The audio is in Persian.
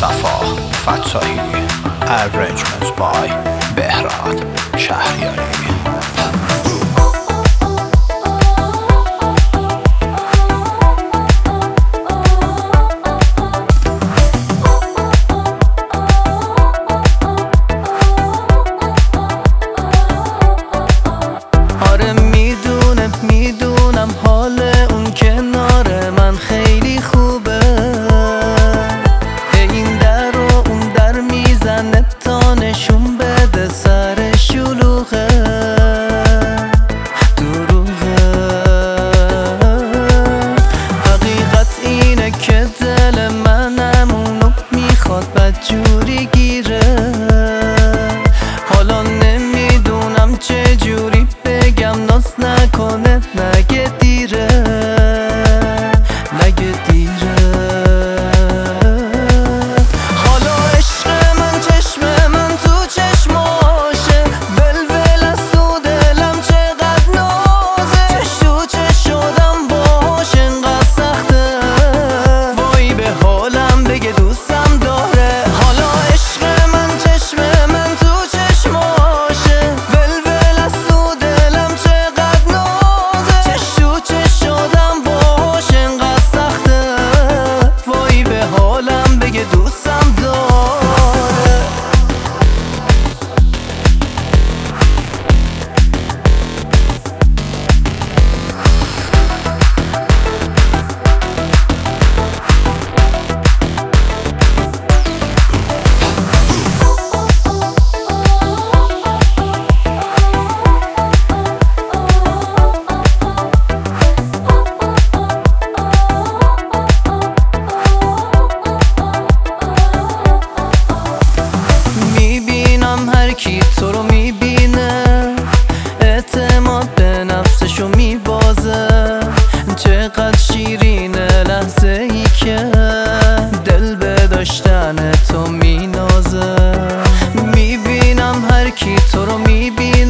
Safa Fatsahi. Arrangements by Behrad Shahriyari. میدونم حال اون کنار من خیلی خوبه. این در و اون در میزنه تا نشون بده سر شلوغه. دروغه. حقیقت اینه که دل منم اونو میخواد بدجوری گیره. حالا نمیدونم چجوری بگم ناز نکنه نگه دیره. نگه دیره. حالا عشق من چشم من تو چشماشه. ولول از تو دلم چقدر نازه. چش تو چش شدم باهاش انقدر سخته. وای به حالم بگه دوستم داره. حالا عشق من چشم من تو چشماشه. ولول از تو دلم چقدر نازه. چش تو چش شدم باهاش انقدر سخته. وای به حالم بگه دوستم داره. کی تو رو میبینه اعتماد به نفسشو میبازه. چقدر شیرینه لحظه ای که دل به داشتن تو مینازه. میبینم هر کی تو رو میبینه